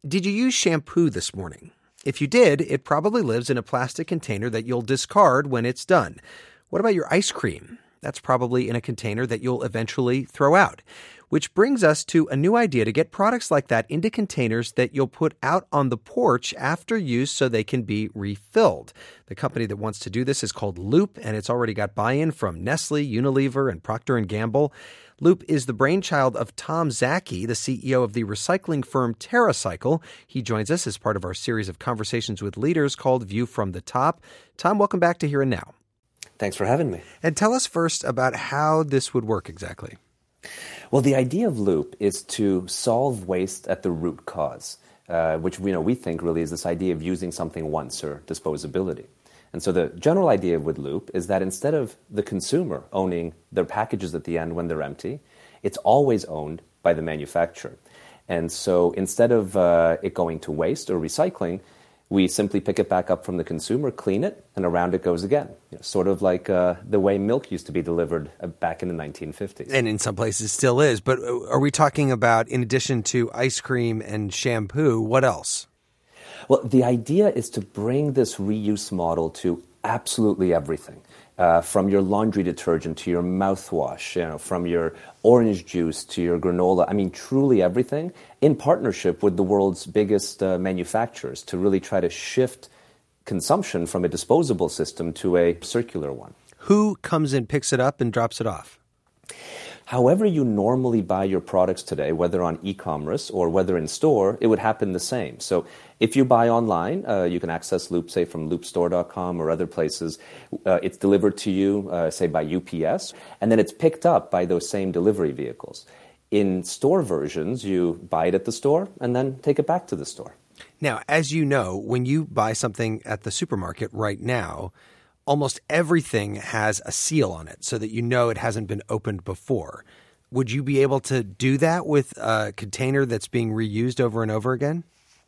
Did you use shampoo this morning? If you did, it probably lives in a plastic container that you'll discard when it's done. What about your ice cream? That's probably in a container that you'll eventually throw out. Which brings us to a new idea to get products like that into containers that you'll put out on the porch after use so they can be refilled. The company that wants to do this is called Loop, and it's already got buy-in from Nestle, Unilever, and Procter & Gamble. Loop is the brainchild of Tom Zaki, the CEO of the recycling firm TerraCycle. He joins us as part of our series of conversations with leaders called View from the Top. Tom, welcome back to Here and Now. Thanks for having me. And tell us first about how this would work exactly. Well, the idea of Loop is to solve waste at the root cause, which we think really is this idea of using something once or disposability. And so the general idea with Loop is that instead of the consumer owning their packages at the end when they're empty, it's always owned by the manufacturer. And so instead of it going to waste or recycling, we simply pick it back up from the consumer, clean it, and around it goes again. Sort of like the way milk used to be delivered back in the 1950s. And in some places still is. But are we talking about, in addition to ice cream and shampoo, what else? Well, the idea is to bring this reuse model to absolutely everything. From your laundry detergent to your mouthwash, from your orange juice to your granola. I mean, truly everything in partnership with the world's biggest manufacturers to really try to shift consumption from a disposable system to a circular one. Who comes and picks it up and drops it off? However you normally buy your products today, whether on e-commerce or whether in store, it would happen the same. So if you buy online, you can access Loop, say, from loopstore.com or other places. It's delivered to you, say, by UPS, and then it's picked up by those same delivery vehicles. In store versions, you buy it at the store and then take it back to the store. Now, as you know, when you buy something at the supermarket right now, almost everything has a seal on it so that you know it hasn't been opened before. Would you be able to do that with a container that's being reused over and over again?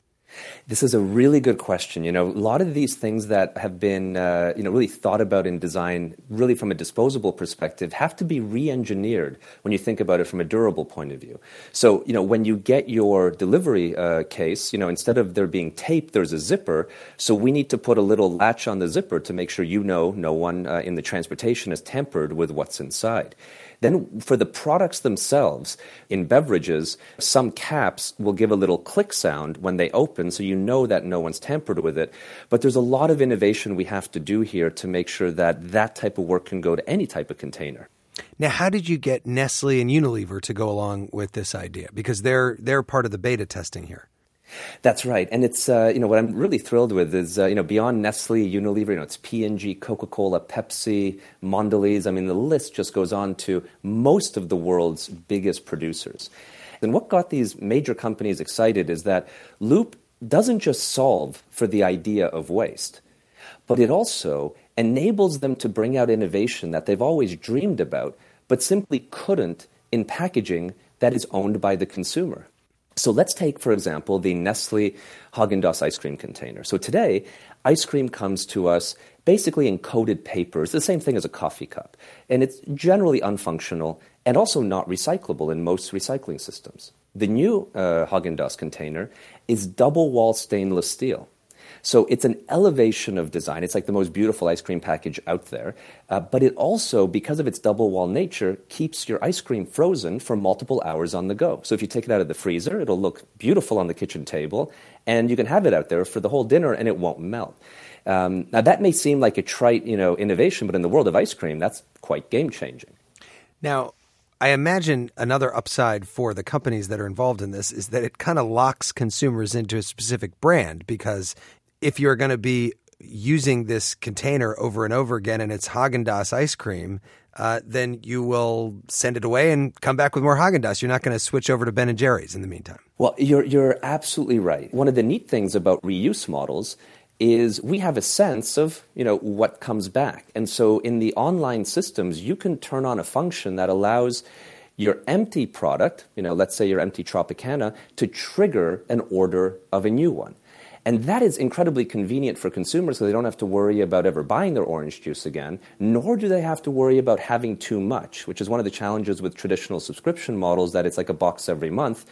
This is a really good question. A lot of these things that have been, really thought about in design, really from a disposable perspective, have to be re-engineered when you think about it from a durable point of view. So, when you get your delivery case, instead of there being tape, there's a zipper. So we need to put a little latch on the zipper to make sure no one in the transportation has tampered with what's inside. Then for the products themselves, in beverages, some caps will give a little click sound when they open, so you know that no one's tampered with it. But there's a lot of innovation we have to do here to make sure that that type of work can go to any type of container. Now, how did you get Nestle and Unilever to go along with this idea? Because they're part of the beta testing here. That's right. And it's, what I'm really thrilled with is, beyond Nestle, Unilever, it's P&G, Coca-Cola, Pepsi, Mondelez. I mean, the list just goes on to most of the world's biggest producers. And what got these major companies excited is that Loop doesn't just solve for the idea of waste, but it also enables them to bring out innovation that they've always dreamed about, but simply couldn't in packaging that is owned by the consumer. So let's take, for example, the Nestle Häagen-Dazs ice cream container. So today, ice cream comes to us basically in coated paper. It's the same thing as a coffee cup. And it's generally unfunctional and also not recyclable in most recycling systems. The new Häagen-Dazs container is double-wall stainless steel. So it's an elevation of design. It's like the most beautiful ice cream package out there. But it also, because of its double-wall nature, keeps your ice cream frozen for multiple hours on the go. So if you take it out of the freezer, it'll look beautiful on the kitchen table, and you can have it out there for the whole dinner, and it won't melt. Now, that may seem like a trite, innovation, but in the world of ice cream, that's quite game-changing. Now, I imagine another upside for the companies that are involved in this is that it kind of locks consumers into a specific brand, because if you're going to be using this container over and over again and it's Häagen-Dazs ice cream, then you will send it away and come back with more Häagen-Dazs. You're not going to switch over to Ben & Jerry's in the meantime. Well, you're absolutely right. One of the neat things about reuse models is we have a sense of, what comes back. And so in the online systems, you can turn on a function that allows your empty product, let's say your empty Tropicana, to trigger an order of a new one. And that is incredibly convenient for consumers so they don't have to worry about ever buying their orange juice again, nor do they have to worry about having too much, which is one of the challenges with traditional subscription models, that it's like a box every month.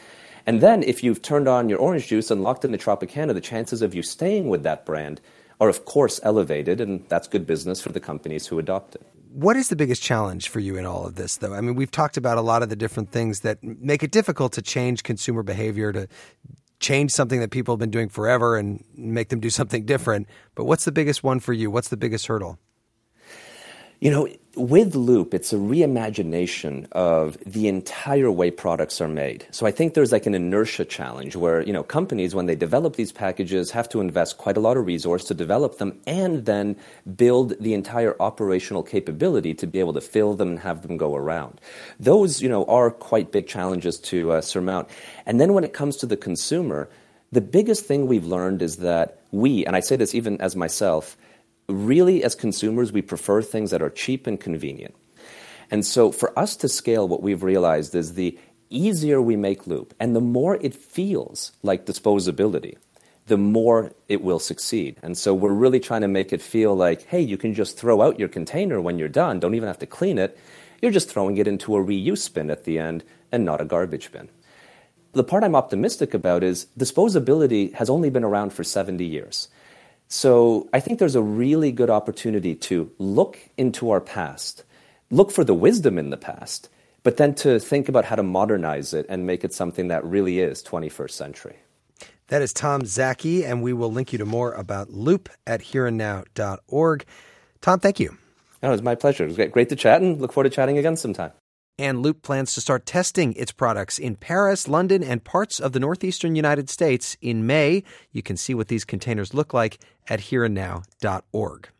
And then if you've turned on your orange juice and locked into Tropicana, the chances of you staying with that brand are, of course, elevated, and that's good business for the companies who adopt it. What is the biggest challenge for you in all of this, though? I mean, we've talked about a lot of the different things that make it difficult to change consumer behavior, to change something that people have been doing forever and make them do something different. But what's the biggest one for you? What's the biggest hurdle? You know, with Loop, it's a reimagination of the entire way products are made. So I think there's like an inertia challenge where, you know, companies, when they develop these packages, have to invest quite a lot of resource to develop them and then build the entire operational capability to be able to fill them and have them go around. Those, you know, are quite big challenges to surmount. And then when it comes to the consumer, the biggest thing we've learned is that we, and I say this even as myself, really, as consumers, we prefer things that are cheap and convenient. And so for us to scale, what we've realized is the easier we make Loop and the more it feels like disposability, the more it will succeed. And so we're really trying to make it feel like, hey, you can just throw out your container when you're done. Don't even have to clean it. You're just throwing it into a reuse bin at the end and not a garbage bin. The part I'm optimistic about is disposability has only been around for 70 years. So I think there's a really good opportunity to look into our past, look for the wisdom in the past, but then to think about how to modernize it and make it something that really is 21st century. That is Tom Szaky, and we will link you to more about Loop at hereandnow.org. Tom, thank you. Oh, it was my pleasure. It was great to chat, and look forward to chatting again sometime. And Loop plans to start testing its products in Paris, London, and parts of the northeastern United States in May. You can see what these containers look like at hereandnow.org.